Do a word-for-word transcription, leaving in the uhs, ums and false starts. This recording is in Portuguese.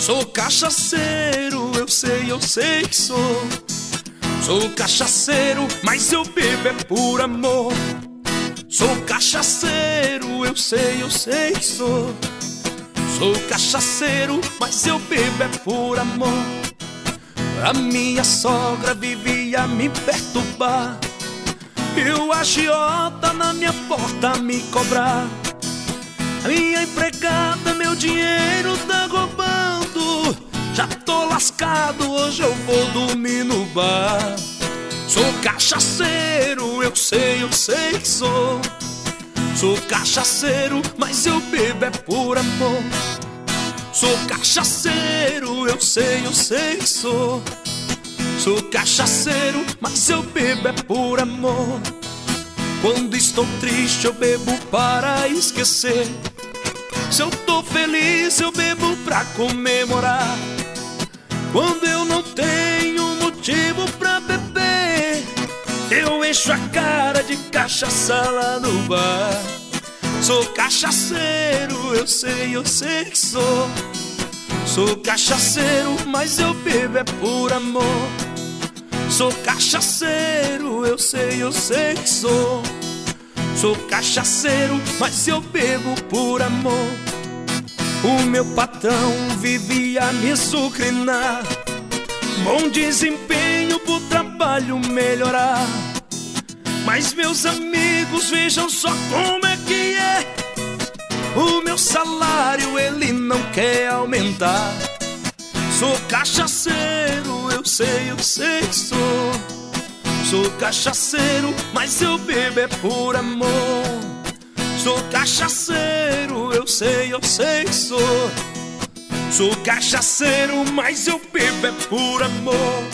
Sou cachaceiro, eu sei, eu sei que sou. Sou cachaceiro, mas eu bebo é por amor. Sou cachaceiro, eu sei, eu sei que sou. Sou cachaceiro, mas eu bebo é por amor. A minha sogra vivia me perturbar e o agiota na minha porta me cobrar. A minha empregada meu dinheiro tá roubando. Já tô lascado, hoje eu vou dormir no bar. Sou cachaceiro, eu sei, eu sei que sou. Sou cachaceiro, mas eu bebo é por amor. Sou cachaceiro, eu sei, eu sei que sou. Sou cachaceiro, mas eu bebo é por amor. Quando estou triste eu bebo para esquecer. Se eu tô feliz eu bebo pra comemorar. Quando eu não tenho motivo pra beber, eu encho a cara de cachaça lá no bar. Sou cachaceiro, eu sei, eu sei que sou. Sou cachaceiro, mas eu bebo é por amor. Sou cachaceiro, eu sei, eu sei que sou. Sou cachaceiro, mas eu bebo por amor. O meu patrão vivia a me sucrinar. Bom desempenho pro trabalho melhorar. Mas meus amigos, vejam só como é que é. O meu salário ele não quer aumentar. Sou cachaceiro, eu sei, eu sei que sou. Sou cachaceiro, mas eu bebo é por amor. Sou cachaceiro, eu sei, eu sei que sou. Sou cachaceiro, mas eu bebo é por amor.